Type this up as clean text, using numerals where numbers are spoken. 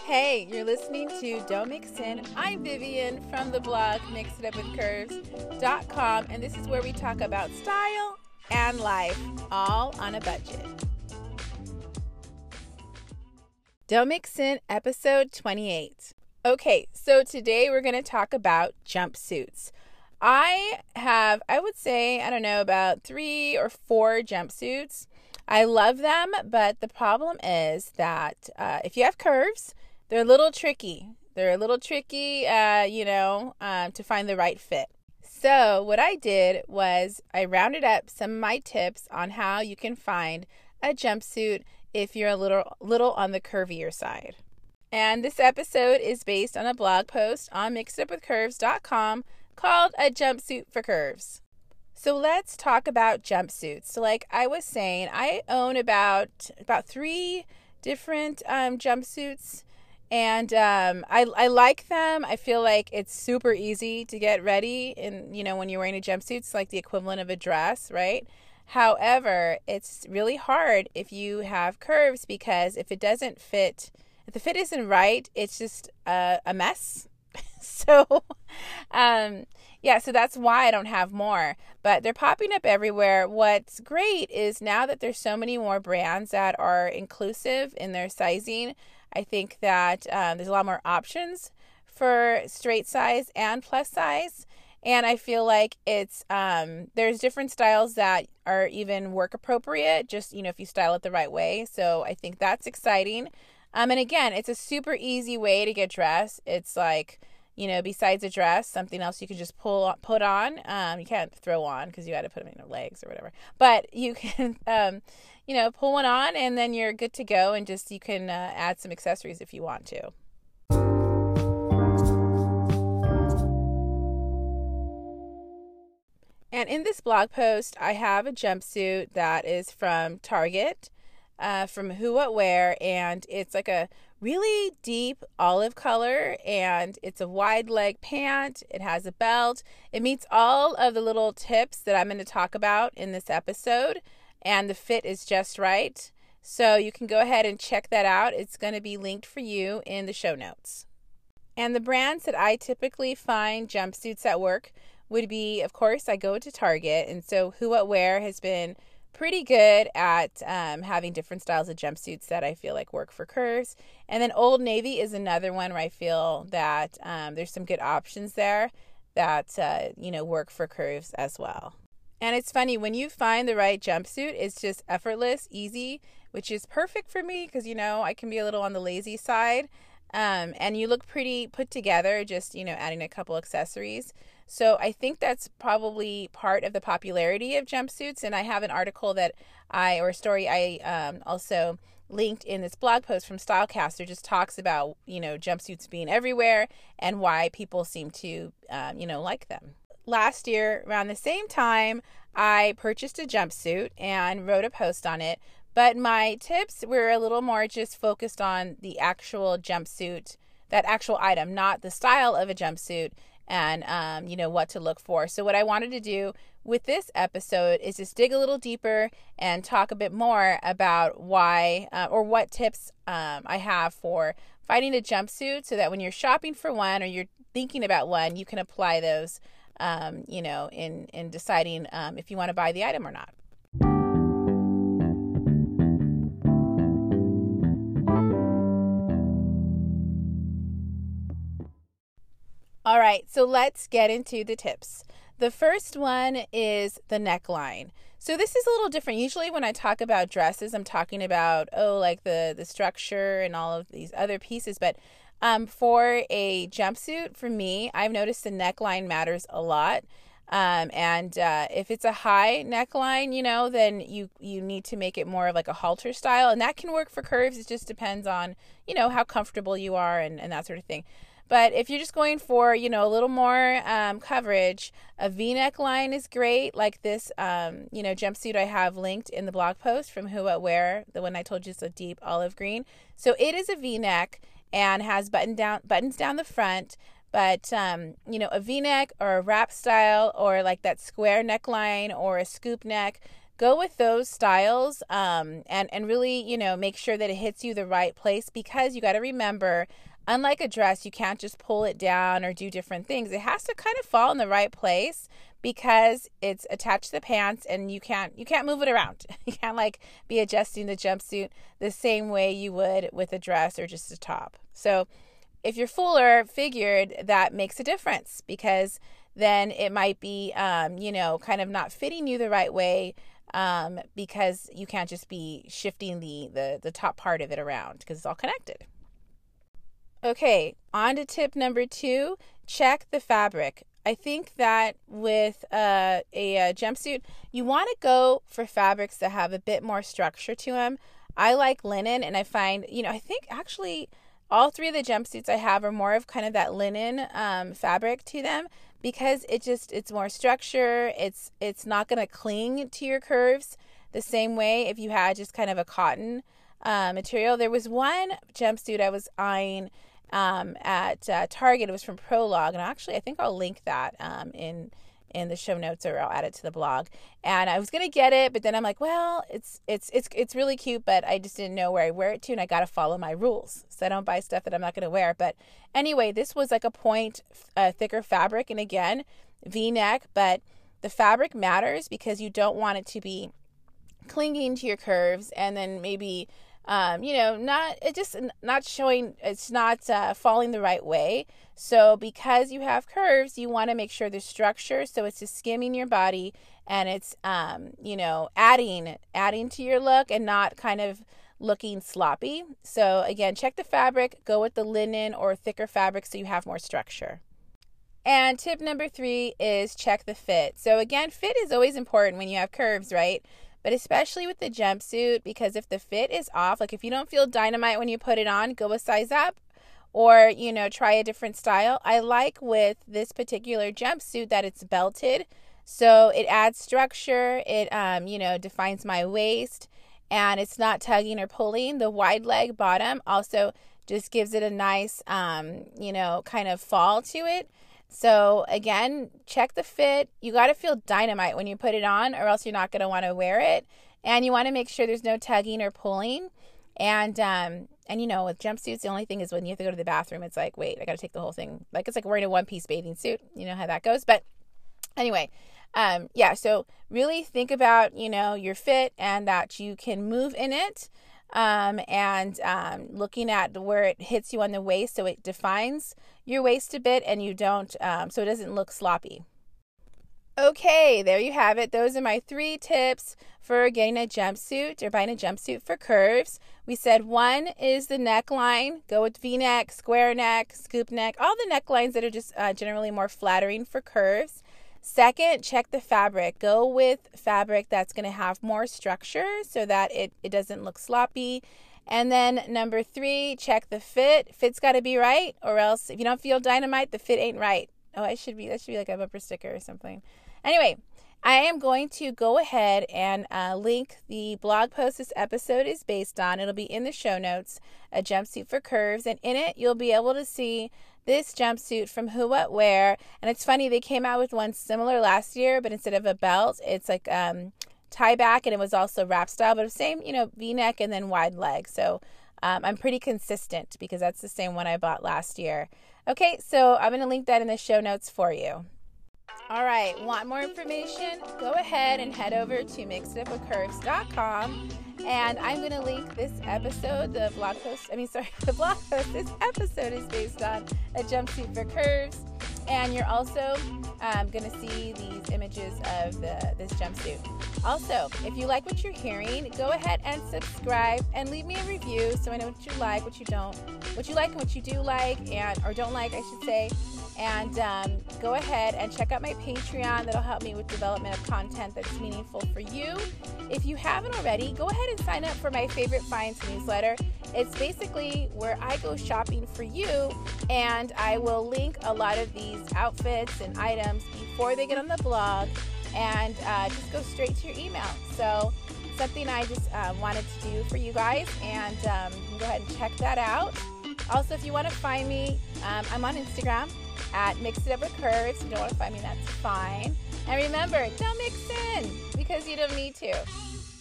Hey, you're listening to Don't Mix In. I'm Vivian from the blog mixitupwithcurves.com, and this is where we talk about style and life, all on a budget. Don't Mix In, episode 28. Okay, so today we're going to talk about jumpsuits. I would say, about 3 or 4 jumpsuits. I love them, but the problem is that if you have curves, they're a little tricky. To find the right fit. So what I did was I rounded up some of my tips on how you can find a jumpsuit if you're a little on the curvier side. And this episode is based on a blog post on mixitupwithcurves.com called A Jumpsuit for Curves. So let's talk about jumpsuits. So like I was saying, I own about 3 different jumpsuits. And I like them. I feel like it's super easy to get ready. And, when you're wearing a jumpsuit, it's like the equivalent of a dress, right? However, it's really hard if you have curves because if the fit isn't right, it's just a mess. So that's why I don't have more. But they're popping up everywhere. What's great is now that there's so many more brands that are inclusive in their sizing, I think that there's a lot more options for straight size and plus size. And I feel like it's there's different styles that are even work appropriate, just, if you style it the right way. So I think that's exciting. And again, it's a super easy way to get dressed. It's like, besides a dress, something else you can just put on. You can't throw on because you got to put them in your legs or whatever. But you can, pull one on and then you're good to go. And you can add some accessories if you want to. And in this blog post, I have a jumpsuit that is from Target, from Who What Wear, and it's like a really deep olive color, and it's a wide leg pant. It has a belt. It meets all of the little tips that I'm going to talk about in this episode, and the fit is just right. So you can go ahead and check that out. It's going to be linked for you in the show notes. And the brands that I typically find jumpsuits at work would be, of course, I go to Target, and so Who What Wear has been pretty good at having different styles of jumpsuits that I feel like work for curves. And then Old Navy is another one where I feel that there's some good options there that, work for curves as well. And it's funny, when you find the right jumpsuit, it's just effortless, easy, which is perfect for me because, I can be a little on the lazy side. And you look pretty put together, just, adding a couple accessories. So I think that's probably part of the popularity of jumpsuits. And I have an article story I also linked in this blog post from Stylecaster, just talks about, jumpsuits being everywhere and why people seem to, like them. Last year, around the same time, I purchased a jumpsuit and wrote a post on it. But my tips were a little more just focused on the actual jumpsuit, that actual item, not the style of a jumpsuit and, what to look for. So what I wanted to do with this episode is just dig a little deeper and talk a bit more about why or what tips I have for finding a jumpsuit so that when you're shopping for one or you're thinking about one, you can apply those, in deciding if you want to buy the item or not. All right, so let's get into the tips. The first one is the neckline. So this is a little different. Usually when I talk about dresses, I'm talking about, the structure and all of these other pieces. But for a jumpsuit, for me, I've noticed the neckline matters a lot. And if it's a high neckline, then you need to make it more of like a halter style. And that can work for curves. It just depends on, how comfortable you are and that sort of thing. But if you're just going for, a little more coverage, a V-neck line is great. Like this, jumpsuit I have linked in the blog post from Who What Wear, the one I told you is a deep olive green. So it is a V-neck and has buttons down the front. But, a V-neck or a wrap style or like that square neckline or a scoop neck, go with those styles, and really, you know, make sure that it hits you the right place, because you got to remember, unlike a dress, you can't just pull it down or do different things. It has to kind of fall in the right place, because it's attached to the pants, and you can't move it around. You can't like be adjusting the jumpsuit the same way you would with a dress or just a top. So if you're fuller figured, that makes a difference, because then it might be, you know, kind of not fitting you the right way, because you can't just be shifting the top part of it around, because it's all connected. Okay, on to tip number 2, check the fabric. I think that with a jumpsuit, you want to go for fabrics that have a bit more structure to them. I like linen, and I find, you know, I think actually all 3 of the jumpsuits I have are more of kind of that linen fabric to them, because it's more structure. It's not going to cling to your curves the same way if you had just kind of a cotton material. There was one jumpsuit I was eyeing at Target. It was from Prologue, and actually I think I'll link that in the show notes, or I'll add it to the blog. And I was gonna get it, but then I'm like, well, it's really cute, but I just didn't know where I wear it to, and I gotta follow my rules, so I don't buy stuff that I'm not gonna wear. But anyway, this was like a point thicker fabric, and again, V-neck, but the fabric matters, because you don't want it to be clinging to your curves, and then maybe you know, not showing, it's not falling the right way. So because you have curves, you want to make sure there's structure, so it's just skimming your body, and it's you know, adding to your look, and not kind of looking sloppy. So again, check the fabric, go with the linen or thicker fabric so you have more structure. And tip number 3 is check the fit. So again, fit is always important when you have curves, right? But especially with the jumpsuit, because if the fit is off, like if you don't feel dynamite when you put it on, go a size up, or, you know, try a different style. I like with this particular jumpsuit that it's belted, so it adds structure. It, you know, defines my waist, and it's not tugging or pulling. The wide leg bottom also just gives it a nice, you know, kind of fall to it. So again, check the fit. You got to feel dynamite when you put it on, or else you're not going to want to wear it. And you want to make sure there's no tugging or pulling. And you know, with jumpsuits, the only thing is when you have to go to the bathroom, it's like, wait, I got to take the whole thing. Like, it's like wearing a one-piece bathing suit. You know how that goes. But anyway, yeah, so really think about, you know, your fit, and that you can move in it. And looking at where it hits you on the waist, so it defines your waist a bit, and you don't, so it doesn't look sloppy. Okay, there you have it. Those are my 3 tips for getting a jumpsuit or buying a jumpsuit for curves. We said 1 is the neckline. Go with V-neck, square neck, scoop neck, all the necklines that are just generally more flattering for curves. 2nd, check the fabric. Go with fabric that's going to have more structure, so that it doesn't look sloppy. And then number 3, check the fit. Fit's got to be right, or else if you don't feel dynamite, the fit ain't right. Oh, that should be like a bumper sticker or something. Anyway, I am going to go ahead and link the blog post this episode is based on. It'll be in the show notes, a jumpsuit for curves. And in it, you'll be able to see this jumpsuit from Who What Wear. And it's funny, they came out with one similar last year, but instead of a belt, it's like tie back, and it was also wrap style, but the same, you know, V-neck and then wide leg. So I'm pretty consistent, because that's the same one I bought last year. Okay, so I'm going to link that in the show notes for you. All right, want more information? Go ahead and head over to mixedupwithcurves.com, and I'm going to link this episode, the blog post, this episode is based on a jumpsuit for curves, and you're also going to see these images of this jumpsuit. Also, if you like what you're hearing, go ahead and subscribe and leave me a review so I know what you like, what you don't, what you like and what you do like, or don't like, I should say. And go ahead and check out my Patreon. That'll help me with development of content that's meaningful for you. If you haven't already, go ahead and sign up for my Favorite Finds newsletter. It's basically where I go shopping for you, and I will link a lot of these outfits and items before they get on the blog, and just go straight to your email. So something I just wanted to do for you guys, and go ahead and check that out. Also, if you want to find me, I'm on Instagram at Mix It Up with Curves. If you don't want to find me, that's fine. And remember, don't mix in because you don't need to.